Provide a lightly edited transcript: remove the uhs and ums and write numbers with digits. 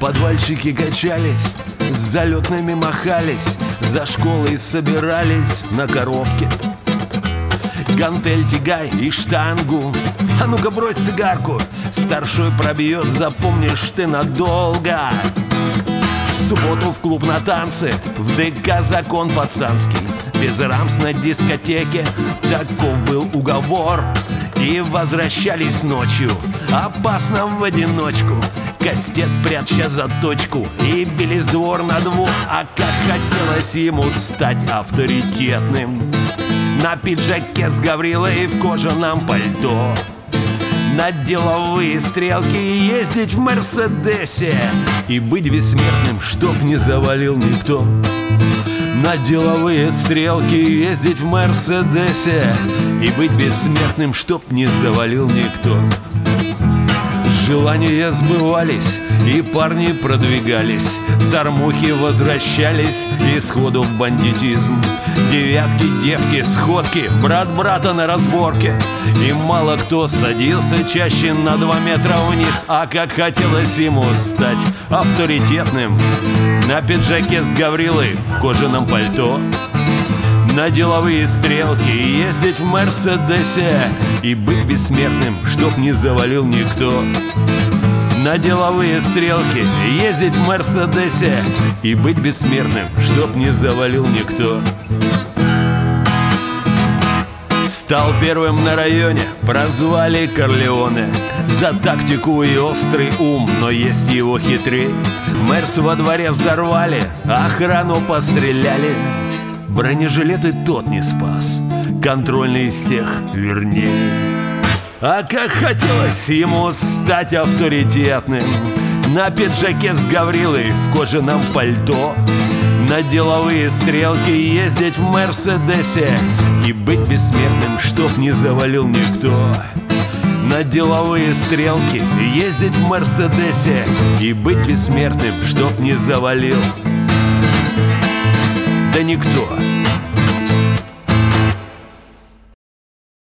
Подвальщики качались, с залетными махались, за школой собирались на коробке. Гантель тягай и штангу, а ну-ка брось цигарку, старшой пробьет, запомнишь ты надолго. В субботу в клуб на танцы, в ДК закон пацанский, без рамс на дискотеке, таков был уговор. И возвращались ночью, опасно в одиночку, кастет пряча заточку, и бились двор на двор. А как хотелось ему стать авторитетным, на пиджаке с Гаврилой в кожаном пальто, на деловые стрелки ездить в Мерседесе и быть бессмертным, чтоб не завалил никто. На деловые стрелки ездить в Мерседесе и быть бессмертным, чтоб не завалил никто. Желания сбывались, и парни продвигались, сормухи возвращались, и сходу в бандитизм. Девятки, девки, сходки, брат брата на разборке, и мало кто садился чаще на 2 метра вниз. А как хотелось ему стать авторитетным, на пиджаке с Гаврилой в кожаном пальто, на деловые стрелки ездить в Мерседесе и быть бессмертным, чтоб не завалил никто. На деловые стрелки ездить в Мерседесе и быть бессмертным, чтоб не завалил никто. Стал первым на районе, прозвали Корлеоне за тактику и острый ум, но есть его хитрей. Мерс во дворе взорвали, охрану постреляли, бронежилеты тот не спас, контрольный из всех вернее. А как хотелось ему стать авторитетным, на пиджаке с Гаврилой в кожаном пальто, на деловые стрелки ездить в Мерседесе и быть бессмертным, чтоб не завалил никто. На деловые стрелки ездить в Мерседесе и быть бессмертным, чтоб не завалил да никто.